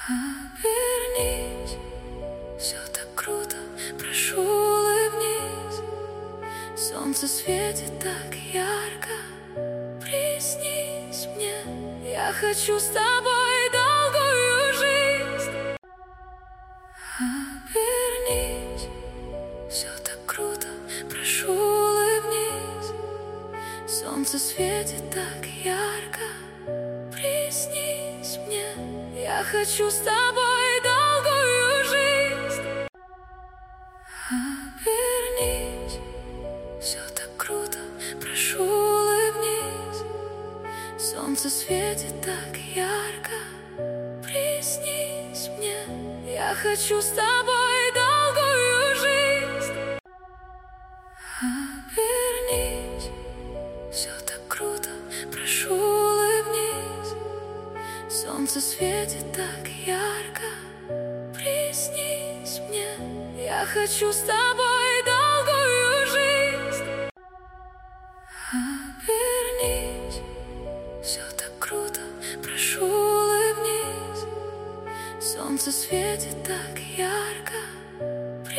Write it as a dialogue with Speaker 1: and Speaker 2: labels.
Speaker 1: Обернись, все так круто, прошу, улыбнись. Солнце светит так ярко, приснись мне. Я хочу с тобой долгую жизнь. Обернись, все так круто, прошу, улыбнись. Солнце светит так ярко, приснись мне. Я хочу с тобой долгую жизнь. Обернись, все так круто, прошу, улыбнись. Солнце светит так ярко, приснись мне. Я хочу с тобой долгую жизнь. Обернись, все так круто, прошу, улыбнись. Солнце светит так ярко, приснись мне. Я хочу с тобой долгую жизнь. Обернись, все так круто, прошу, улыбнись. Солнце светит так ярко,